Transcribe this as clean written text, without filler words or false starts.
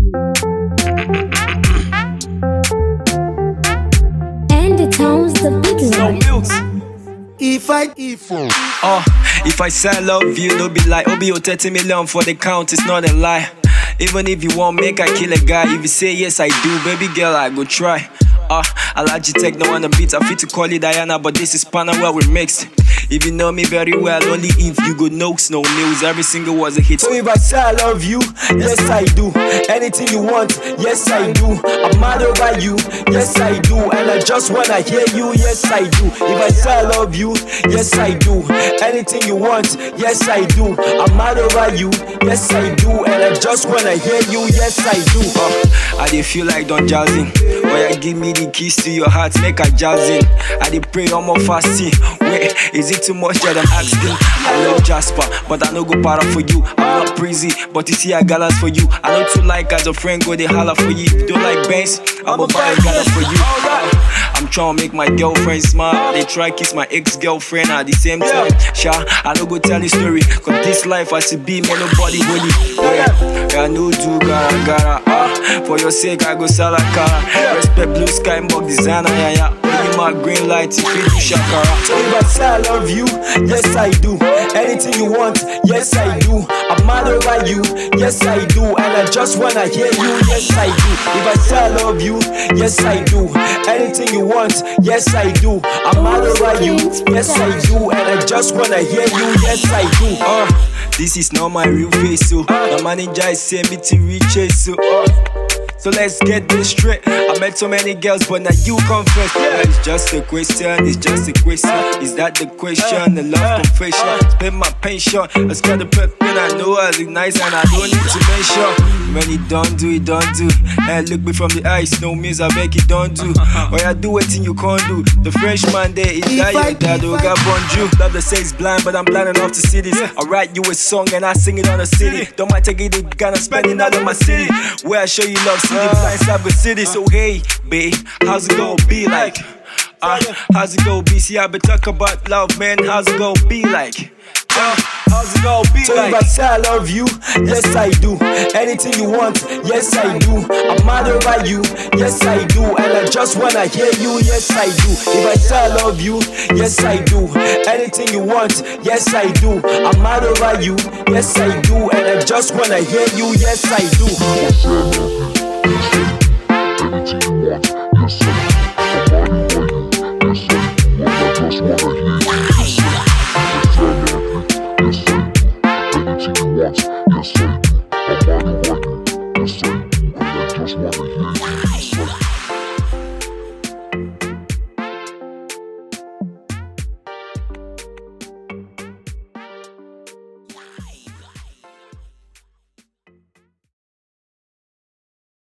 And it owns the big No line. milks. If I say I love you, don't be like, Obi, 30 million for the count, it's not a lie. Even if you want make I kill a guy, if you say yes I do, baby girl I go try. I like you take no one a beat, I fit to call it Diana, but this is Pana where we mixed. If you know me very well, only if you go notes, no news, every single was a hit. So if I say I love you, yes I do. Anything you want, yes I do. I'm mad over you, yes I do. And I just wanna hear you, yes I do. If I say I love you, yes I do. Anything you want, yes I do. I'm mad over you, yes I do. And I just wanna hear you, yes I do. I dey feel like Don Jazzy. Why you give me the keys to your heart, make I jazz in. I dey pray on my fasting. Wait, is it too much that I'm asking? I love Jasper, but I no go para for you. I'm not crazy, but you see I galas for you. I know too like as a friend go they holler for you. If you don't like bands, I'ma buy a gala for you. I'm tryna make my girlfriend smile. They try kiss my ex-girlfriend at the same time. Sha, I no go tell the story, cause this life I should be, man, nobody holy. Yeah, I know do gara gara. For your sake I go salakara. Respect blue sky, mug designer, yeah, yeah. Only my green light if you do shakara. So if I say I love you, yes I do. Anything you want, yes I do. I'm mad over you, yes I do. And I just wanna hear you, yes I do. If I say I love you, yes I do. Anything you want, yes I do. I'm mad over you, yes I do. And I just wanna hear you, yes I do. This is not my real face, so the manager is saying me to reach it, so let's get this straight. I met so many girls, but now you come first. It's just a question, it's just a question. Is that the question? The love confession. Spend my pension. Let's get the pep and I know as it nice and I don't need to mention. When it don't do, it don't do. And look me from the eyes, no means I beg it don't do. Or I do anything you can't do. The Frenchman there is that your dad who got bonjour. Love the sex blind, but I'm blind enough to see this. I write you a song and I sing it on the city. Don't mind taking it, gonna spend it out of my city. Where I show you love. See the blind side of the city, so hey, babe, how's it gonna be like? How's it gonna be? See, I been talking about love, man. How's it gonna be like? How's it gonna be like? So if I say I love you, yes I do. Anything you want, yes I do. I'm mad over you, yes I do. And I just wanna hear you, yes I do. If I say I love you, yes I do. Anything you want, yes I do. I'm mad over you, yes I do. And I just wanna hear you, yes I do. Anything you want, yes I do. I'm body working, yes I do. And I just wanna hear you.